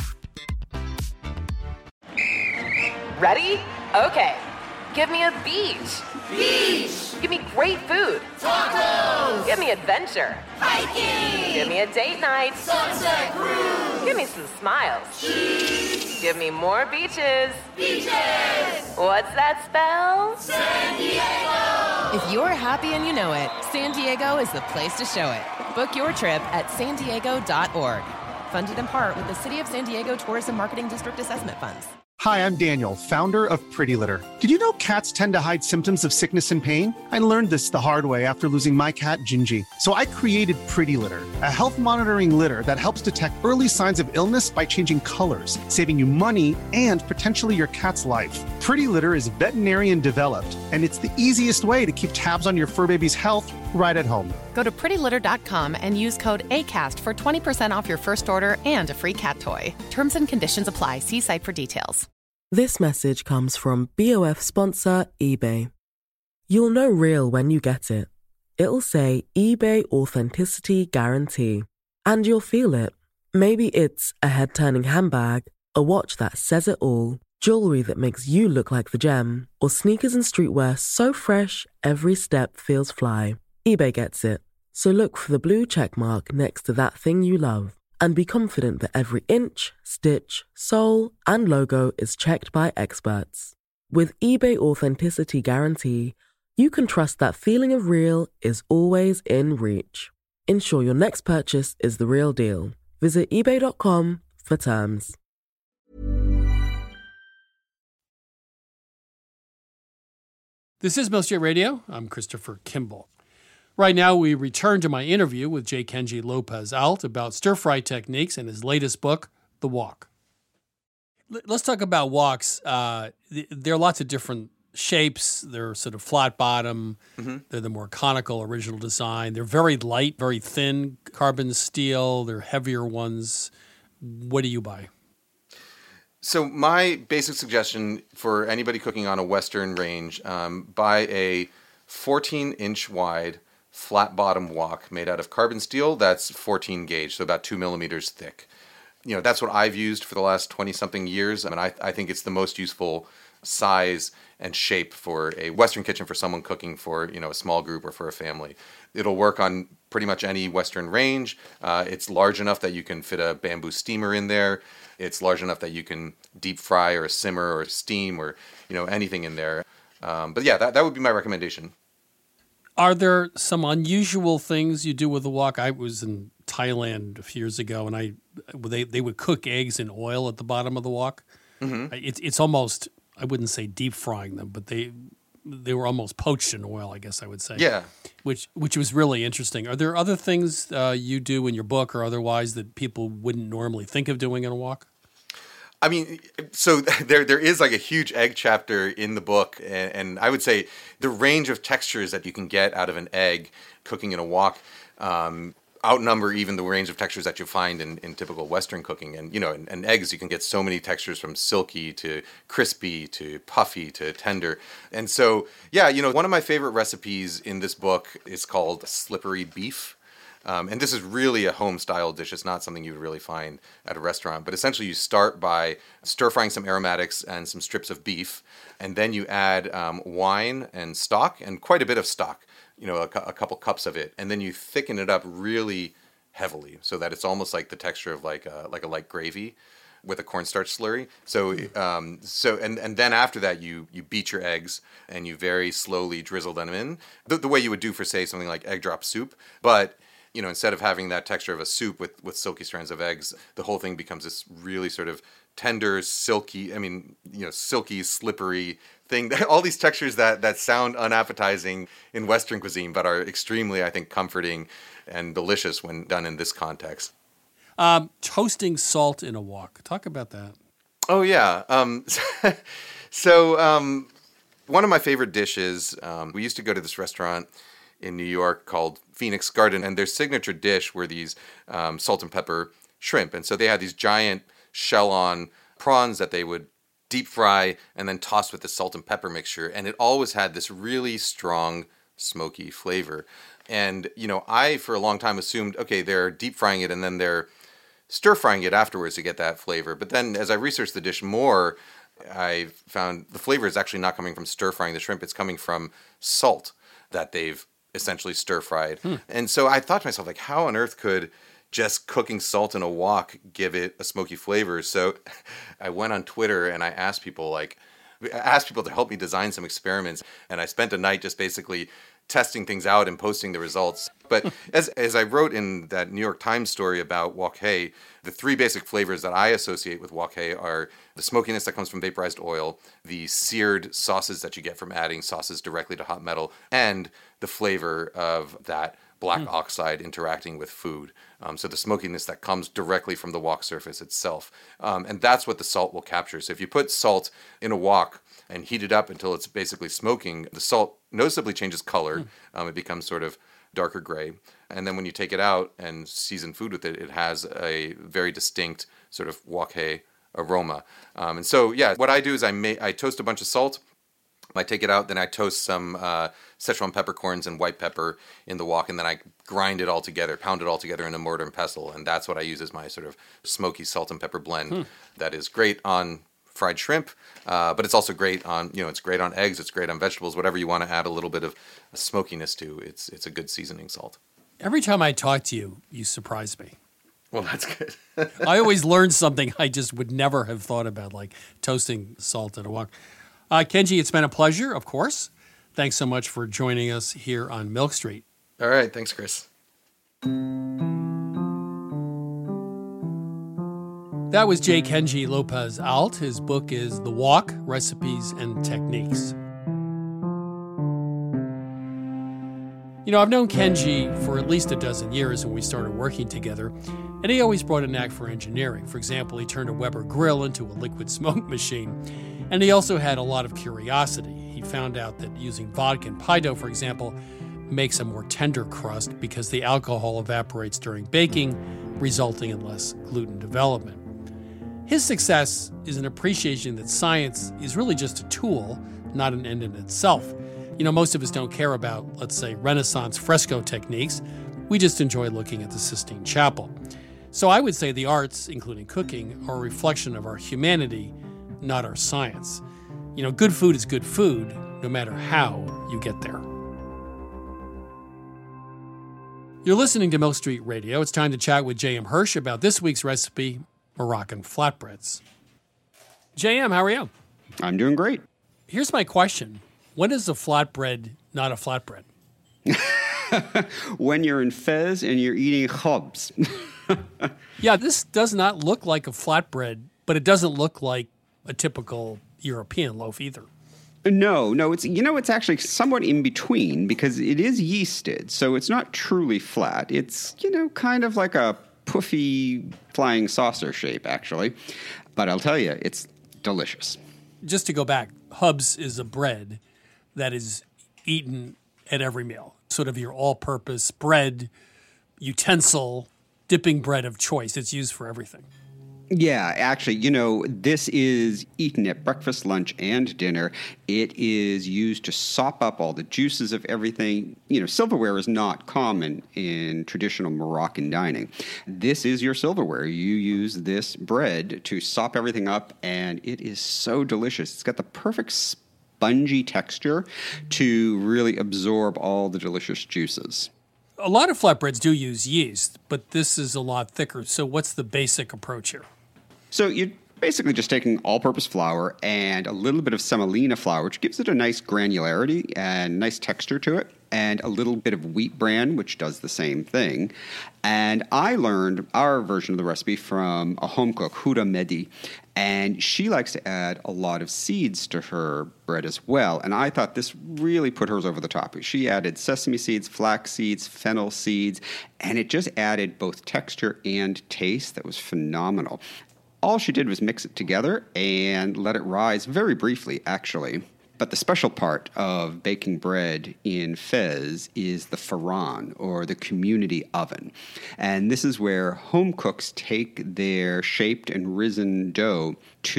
Ready? Okay. Give me a beach. Beach. Give me great food. Tacos. Give me adventure. Hiking. Give me a date night. Sunset cruise. Give me some smiles. Cheese. Give me more beaches. Beaches. What's that spell? San Diego. If you're happy and you know it, San Diego is the place to show it. Book your trip at sandiego.org. Funded in part with the City of San Diego Tourism Marketing District Assessment Funds. Hi, I'm Daniel, founder of Pretty Litter. Did you know cats tend to hide symptoms of sickness and pain? I learned this the hard way after losing my cat, Gingy. So I created Pretty Litter, a health monitoring litter that helps detect early signs of illness by changing colors, saving you money and potentially your cat's life. Pretty Litter is veterinarian developed, and it's the easiest way to keep tabs on your fur baby's health right at home. Go to prettylitter.com and use code ACAST for 20% off your first order and a free cat toy. Terms and conditions apply. See site for details. This message comes from BOF sponsor eBay. You'll know real when you get it. It'll say eBay Authenticity Guarantee. And you'll feel it. Maybe it's a head-turning handbag, a watch that says it all, jewelry that makes you look like the gem, or sneakers and streetwear so fresh every step feels fly. eBay gets it. So look for the blue check mark next to that thing you love. And be confident that every inch, stitch, sole, and logo is checked by experts. With eBay Authenticity Guarantee, you can trust that feeling of real is always in reach. Ensure your next purchase is the real deal. Visit ebay.com for terms. This is Milk Street Radio. I'm Christopher Kimball. Right now, we return to my interview with J. Kenji Lopez Alt about stir-fry techniques in his latest book, The Wok. Let's talk about woks. There are lots of different shapes. They're sort of flat bottom. Mm-hmm. They're the more conical original design. They're very light, very thin carbon steel. They're heavier ones. What do you buy? So my basic suggestion for anybody cooking on a Western range, buy a 14-inch wide flat bottom wok made out of carbon steel that's 14 gauge, so about 2 millimeters thick. You know, that's what I've used for the last 20-something years. I mean, I think it's the most useful size and shape for a Western kitchen for someone cooking for, you know, a small group or for a family. It'll work on pretty much any Western range. It's large enough that you can fit a bamboo steamer in there. It's large enough that you can deep fry or simmer or steam or, you know, anything in there. But yeah, that would be my recommendation. Are there some unusual things you do with the wok? I was in Thailand a few years ago, and they would cook eggs in oil at the bottom of the wok. Mm-hmm. It's almost, I wouldn't say deep frying them, but they were almost poached in oil, I guess I would say. Yeah. Which was really interesting. Are there other things you do in your book or otherwise that people wouldn't normally think of doing in a wok? I mean, so there is like a huge egg chapter in the book, and I would say the range of textures that you can get out of an egg cooking in a wok outnumber even the range of textures that you find in typical Western cooking. And, you know, in eggs, you can get so many textures from silky to crispy to puffy to tender. And so, yeah, you know, one of my favorite recipes in this book is called slippery beef. And this is really a home-style dish. It's not something you would really find at a restaurant. But essentially, you start by stir-frying some aromatics and some strips of beef. And then you add wine and stock, and quite a bit of stock, you know, a couple cups of it. And then you thicken it up really heavily so that it's almost like the texture of like a light gravy with a cornstarch slurry. So, and then after that, you beat your eggs and you very slowly drizzle them in, the way you would do for, say, something like egg drop soup. But you know, instead of having that texture of a soup with silky strands of eggs, the whole thing becomes this really sort of tender, silky, silky, slippery thing. All these textures that sound unappetizing in Western cuisine, but are extremely, I think, comforting and delicious when done in this context. Toasting salt in a wok. Talk about that. Oh, yeah. So one of my favorite dishes, we used to go to this restaurant in New York called Phoenix Garden, and their signature dish were these salt and pepper shrimp. And so they had these giant shell-on prawns that they would deep fry and then toss with the salt and pepper mixture. And it always had this really strong, smoky flavor. And, you know, I, for a long time, assumed, okay, they're deep frying it and then they're stir frying it afterwards to get that flavor. But then as I researched the dish more, I found the flavor is actually not coming from stir frying the shrimp. It's coming from salt that they've essentially stir-fried. And so I thought to myself, like, how on earth could just cooking salt in a wok give it a smoky flavor? So I went on Twitter and I asked people, like, asked people to help me design some experiments. And I spent a night just basically testing things out and posting the results. But as I wrote in that New York Times story about wok hei, the three basic flavors that I associate with wok hei are the smokiness that comes from vaporized oil, the seared sauces that you get from adding sauces directly to hot metal, and the flavor of that black oxide interacting with food. So the smokiness that comes directly from the wok surface itself. And that's what the salt will capture. So if you put salt in a wok and heat it up until it's basically smoking, the salt noticeably changes color. It becomes sort of darker gray. And then when you take it out and season food with it, it has a very distinct sort of wok hei aroma. And so, yeah, what I do is I toast a bunch of salt. I take it out, then I toast some Szechuan peppercorns and white pepper in the wok, and then I grind it all together, pound it all together in a mortar and pestle, and that's what I use as my sort of smoky salt and pepper blend. That is great on fried shrimp, but it's also great on, it's great on eggs, it's great on vegetables, whatever you want to add a little bit of smokiness to. It's a good seasoning salt. Every time I talk to you, you surprise me. Well, that's good. I always learn something I just would never have thought about, like toasting salt in a wok. Kenji, it's been a pleasure, of course. Thanks so much for joining us here on Milk Street. All right. Thanks, Chris. That was J. Kenji Lopez Alt. His book is The Wok, Recipes and Techniques. I've known Kenji for at least a dozen years when we started working together, and he always brought a knack for engineering. For example, he turned a Weber grill into a liquid smoke machine, and he also had a lot of curiosity. He found out that using vodka and pie dough, for example, makes a more tender crust because the alcohol evaporates during baking, resulting in less gluten development. His success is an appreciation that science is really just a tool, not an end in itself. Most of us don't care about, let's say, Renaissance fresco techniques. We just enjoy looking at the Sistine Chapel. So I would say the arts, including cooking, are a reflection of our humanity, not our science. Good food is good food, no matter how you get there. You're listening to Milk Street Radio. It's time to chat with J.M. Hirsch about this week's recipe, Moroccan flatbreads. J.M., how are you? I'm doing great. Here's my question. When is a flatbread not a flatbread? When you're in Fez and you're eating khubz. Yeah, this does not look like a flatbread, but it doesn't look like a typical European loaf either. No, it's actually somewhat in between because it is yeasted, so it's not truly flat. It's, kind of like a puffy flying saucer shape, actually. But I'll tell you, it's delicious. Just to go back, khubz is a bread that is eaten at every meal. Sort of your all-purpose bread, utensil, dipping bread of choice. It's used for everything. Yeah, actually, this is eaten at breakfast, lunch, and dinner. It is used to sop up all the juices of everything. Silverware is not common in traditional Moroccan dining. This is your silverware. You use this bread to sop everything up, and it is so delicious. It's got the perfect spongy texture to really absorb all the delicious juices. A lot of flatbreads do use yeast, but this is a lot thicker. So what's the basic approach here? So you're basically just taking all-purpose flour and a little bit of semolina flour, which gives it a nice granularity and nice texture to it, and a little bit of wheat bran, which does the same thing. And I learned our version of the recipe from a home cook, Huda Mehdi, and she likes to add a lot of seeds to her bread as well. And I thought this really put hers over the top. She added sesame seeds, flax seeds, fennel seeds, and it just added both texture and taste that was phenomenal. All she did was mix it together and let it rise very briefly, actually. But the special part of baking bread in Fez is the faran, or the community oven. And this is where home cooks take their shaped and risen dough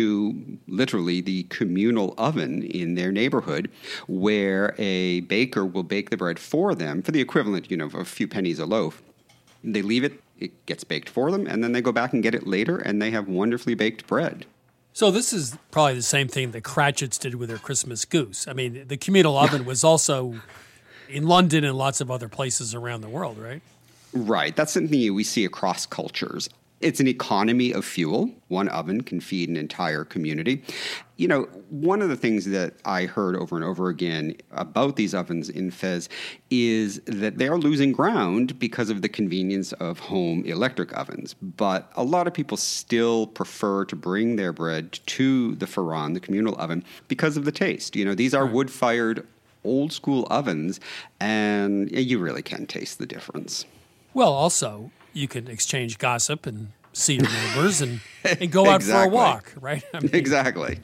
to literally the communal oven in their neighborhood, where a baker will bake the bread for them for the equivalent, of a few pennies a loaf. They leave it, it gets baked for them, and then they go back and get it later, and they have wonderfully baked bread. So this is probably the same thing that Cratchits did with their Christmas goose. I mean, the communal oven was also in London and lots of other places around the world, right? Right. That's something we see across cultures. It's an economy of fuel. One oven can feed an entire community. One of the things that I heard over and over again about these ovens in Fez is that they are losing ground because of the convenience of home electric ovens. But a lot of people still prefer to bring their bread to the Ferran, the communal oven, because of the taste. These are wood-fired, old-school ovens, and you really can taste the difference. Well, also, you can exchange gossip and see your neighbors and go out for a walk, right? Exactly.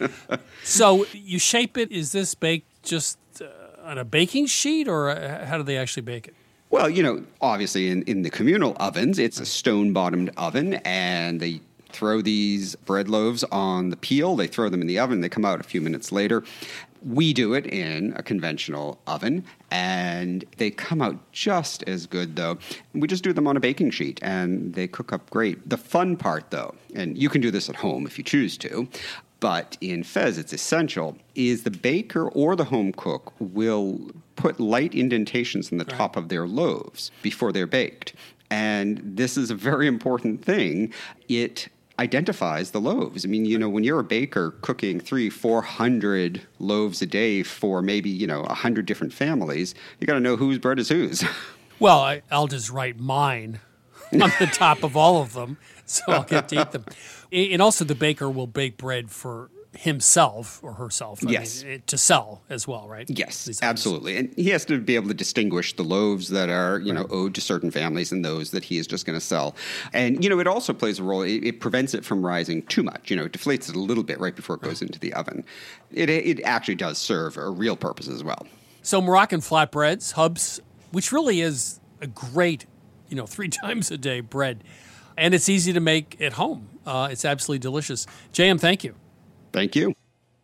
So you shape it. Is this baked just on a baking sheet, or how do they actually bake it? Well, obviously in the communal ovens, it's a stone-bottomed oven, and they throw these bread loaves on the peel. They throw them in the oven. They come out a few minutes later. We do it in a conventional oven, and they come out just as good, though. We just do them on a baking sheet, and they cook up great. The fun part, though, and you can do this at home if you choose to, but in Fez it's essential, is the baker or the home cook will put light indentations in the top of their loaves before they're baked. And this is a very important thing. It identifies the loaves. I mean, when you're a baker cooking 300-400 loaves a day for maybe, 100 different families, you got to know whose bread is whose. Well, I'll just write mine on the top of all of them, so I'll get to eat them. And also the baker will bake bread for himself or herself to sell as well, right? Yes, absolutely. And he has to be able to distinguish the loaves that are, owed to certain families and those that he is just going to sell. And, it also plays a role. It prevents it from rising too much. It deflates it a little bit right before it goes into the oven. It actually does serve a real purpose as well. So Moroccan flatbreads, hubs, which really is a great, 3 times a day bread. And it's easy to make at home. It's absolutely delicious. J.M., thank you. Thank you.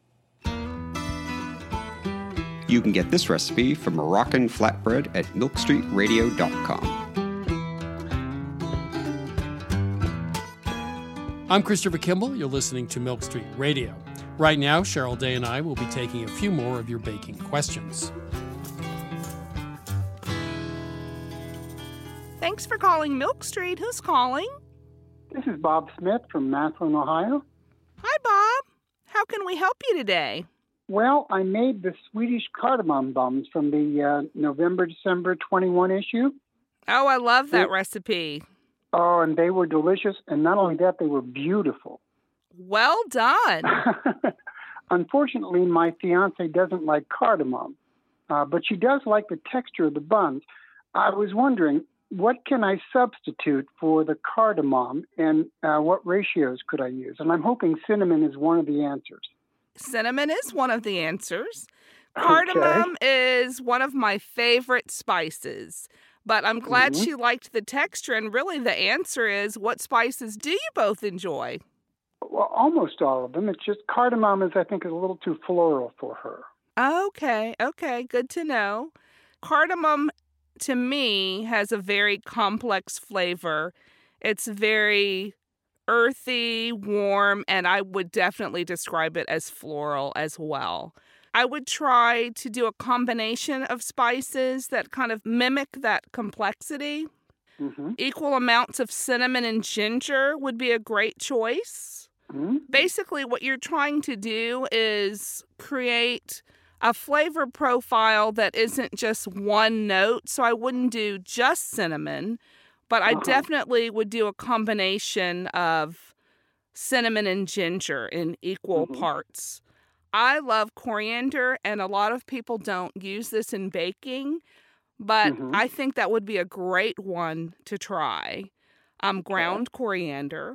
You can get this recipe for Moroccan flatbread at milkstreetradio.com. I'm Christopher Kimball. You're listening to Milk Street Radio. Right now, Cheryl Day and I will be taking a few more of your baking questions. Thanks for calling Milk Street. Who's calling? This is Bob Smith from Massillon, Ohio. Hi, Bob. How can we help you today? Well, I made the Swedish cardamom buns from the November-December 21 issue. Oh, I love that recipe. Oh, and they were delicious. And not only that, they were beautiful. Well done. Unfortunately, my fiance doesn't like cardamom, but she does like the texture of the buns. I was wondering, what can I substitute for the cardamom, and what ratios could I use? And I'm hoping cinnamon is one of the answers. Cinnamon is one of the answers. Cardamom is one of my favorite spices, but I'm glad she liked the texture, and really the answer is, what spices do you both enjoy? Well, almost all of them. It's just cardamom is, I think, is a little too floral for her. Okay, good to know. Cardamom, to me, has a very complex flavor. It's very earthy, warm, and I would definitely describe it as floral as well. I would try to do a combination of spices that kind of mimic that complexity. Equal amounts of cinnamon and ginger would be a great choice. Basically, what you're trying to do is create a flavor profile that isn't just one note. So I wouldn't do just cinnamon, but I definitely would do a combination of cinnamon and ginger in equal parts. I love coriander, and a lot of people don't use this in baking, but I think that would be a great one to try. Ground coriander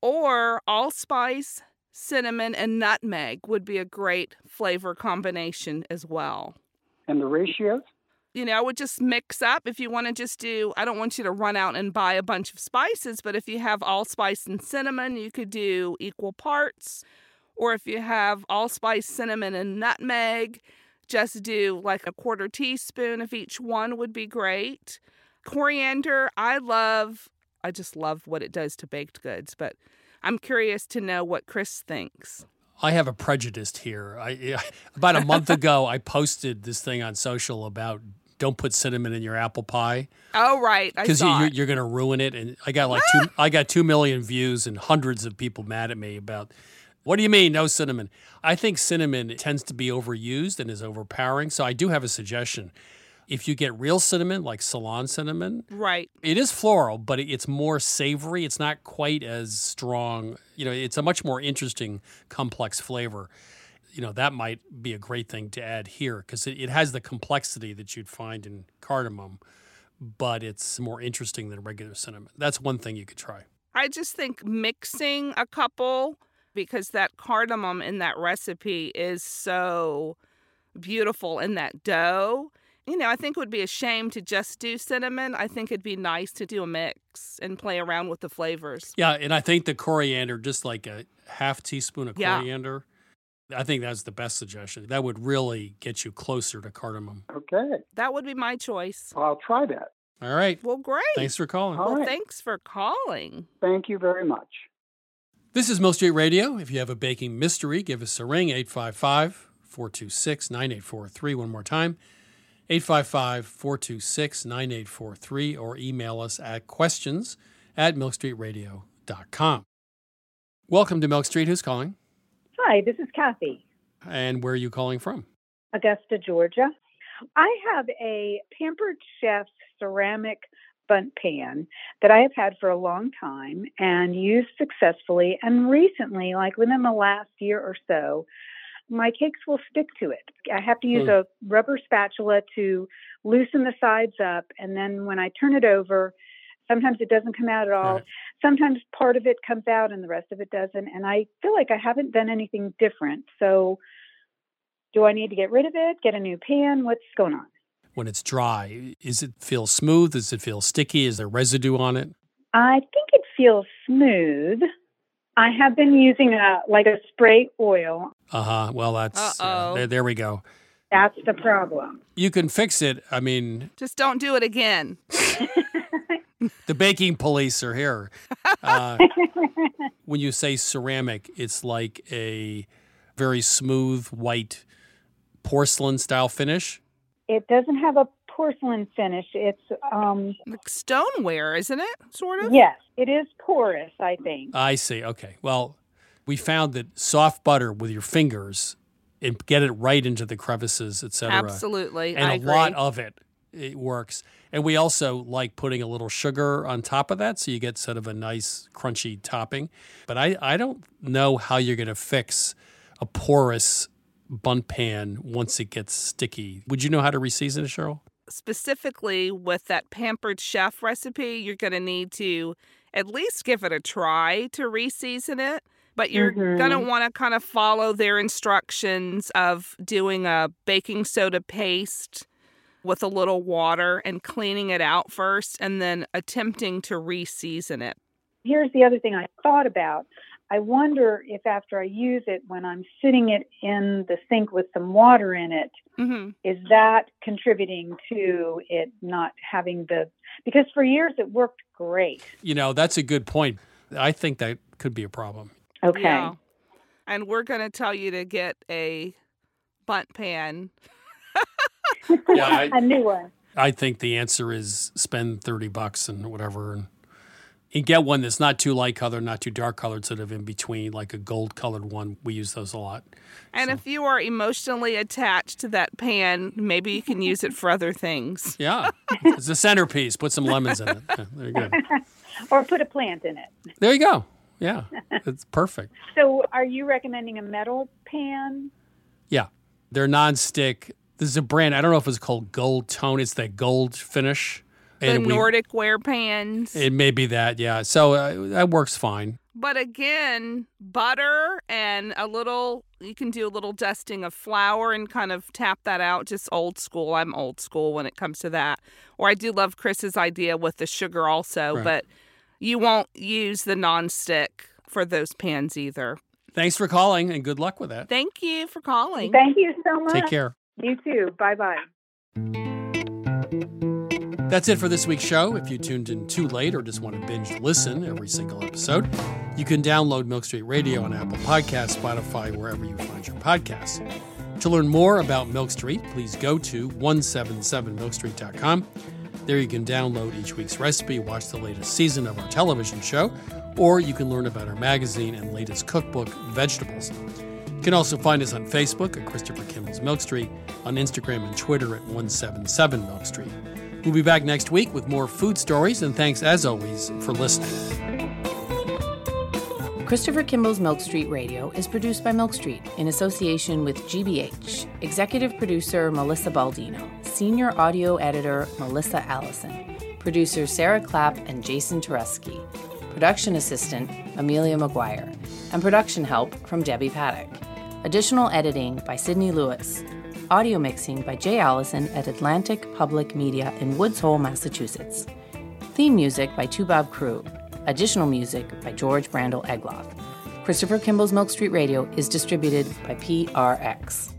or allspice, cinnamon, and nutmeg would be a great flavor combination as well. And the ratios? I would just mix up. If you want to just do, I don't want you to run out and buy a bunch of spices, but if you have allspice and cinnamon, you could do equal parts. Or if you have allspice, cinnamon, and nutmeg, just do like a 1/4 teaspoon of each one would be great. Coriander, I just love what it does to baked goods, but I'm curious to know what Chris thinks. I have a prejudice here. About a month ago, I posted this thing on social about don't put cinnamon in your apple pie. Oh, right. I Because saw it. you're going to ruin it. And I got I got 2 million views and hundreds of people mad at me about, what do you mean, no cinnamon? I think cinnamon tends to be overused and is overpowering. So I do have a suggestion. If you get real cinnamon, like Ceylon cinnamon, Right. it is floral, but it's more savory. It's not quite as strong. It's a much more interesting, complex flavor. That might be a great thing to add here because it has the complexity that you'd find in cardamom, but it's more interesting than regular cinnamon. That's one thing you could try. I just think mixing a couple, because that cardamom in that recipe is so beautiful in that dough. I think it would be a shame to just do cinnamon. I think it'd be nice to do a mix and play around with the flavors. Yeah, and I think the coriander, just like a half teaspoon of coriander, I think that's the best suggestion. That would really get you closer to cardamom. Okay. That would be my choice. I'll try that. All right. Well, great. Thanks for calling. All right. Thanks for calling. Thank you very much. This is Milk Street Radio. If you have a baking mystery, give us a ring, 855-426-9843. One more time, 855-426-9843, or email us at questions@milkstreetradio.com. Welcome to Milk Street. Who's calling? Hi, this is Kathy. And where are you calling from? Augusta, Georgia. I have a Pampered Chef ceramic bundt pan that I have had for a long time and used successfully. And recently, like within the last year or so, my cakes will stick to it. I have to use a rubber spatula to loosen the sides up. And then when I turn it over, sometimes it doesn't come out at all. Right. Sometimes part of it comes out and the rest of it doesn't. And I feel like I haven't done anything different. So do I need to get rid of it, get a new pan? What's going on? When it's dry, does it feel smooth? Does it feel sticky? Is there residue on it? I think it feels smooth. I have been using a spray oil. Well, that's there we go. That's the problem. You can fix it. I mean, just don't do it again. The baking police are here. When you say ceramic, it's like a very smooth white porcelain style finish. It doesn't have a porcelain finish. It's like stoneware, isn't it? Sort of? Yes, it is porous, I think. I see. Okay. Well, we found that soft butter with your fingers and get it right into the crevices, etc. Absolutely. And I a agree. lot of it works. And we also like putting a little sugar on top of that so you get sort of a nice crunchy topping. But I don't know how you're going to fix a porous bundt pan once it gets sticky. Would you know how to reseason it, Cheryl? Specifically with that Pampered Chef recipe, you're going to need to at least give it a try to reseason it. But you're going to want to kind of follow their instructions of doing a baking soda paste with a little water and cleaning it out first and then attempting to reseason it. Here's the other thing I thought about. I wonder if after I use it, when I'm sitting it in the sink with some water in it, is that contributing to it not having because for years it worked great. That's a good point. I think that could be a problem. Okay. Yeah. And we're going to tell you to get a bundt pan. A new one. I think the answer is spend $30 and whatever and get one that's not too light colored, not too dark colored, sort of in between, like a gold colored one. We use those a lot. And if you are emotionally attached to that pan, maybe you can use it for other things. Yeah. It's a centerpiece. Put some lemons in it. Yeah, there you go. Or put a plant in it. There you go. Yeah. It's perfect. So are you recommending a metal pan? Yeah. They're nonstick. This is a brand. I don't know if it's called Gold Tone. It's that gold finish. The Nordic ware pans. It may be that, yeah. So that works fine. But again, butter and you can do a little dusting of flour and kind of tap that out. Just old school. I'm old school when it comes to that. Or I do love Chris's idea with the sugar also, Right. But you won't use the nonstick for those pans either. Thanks for calling and good luck with that. Thank you for calling. Thank you so much. Take care. You too. Bye-bye. That's it for this week's show. If you tuned in too late or just want to binge listen every single episode, you can download Milk Street Radio on Apple Podcasts, Spotify, wherever you find your podcasts. To learn more about Milk Street, please go to 177milkstreet.com. There you can download each week's recipe, watch the latest season of our television show, or you can learn about our magazine and latest cookbook, Vegetables. You can also find us on Facebook at Christopher Kimball's Milk Street, on Instagram and Twitter at 177Milk Street. We'll be back next week with more food stories, and thanks as always for listening. Christopher Kimball's Milk Street Radio is produced by Milk Street in association with GBH. Executive producer Melissa Baldino. Senior audio editor Melissa Allison. Producers Sarah Clapp and Jason Tereski. Production assistant Amelia McGuire. And production help from Debbie Paddock. Additional editing by Sydney Lewis. Audio mixing by Jay Allison at Atlantic Public Media in Woods Hole, Massachusetts. Theme music by Tubab Crew. Additional music by George Brandel Egloff. Christopher Kimball's Milk Street Radio is distributed by PRX.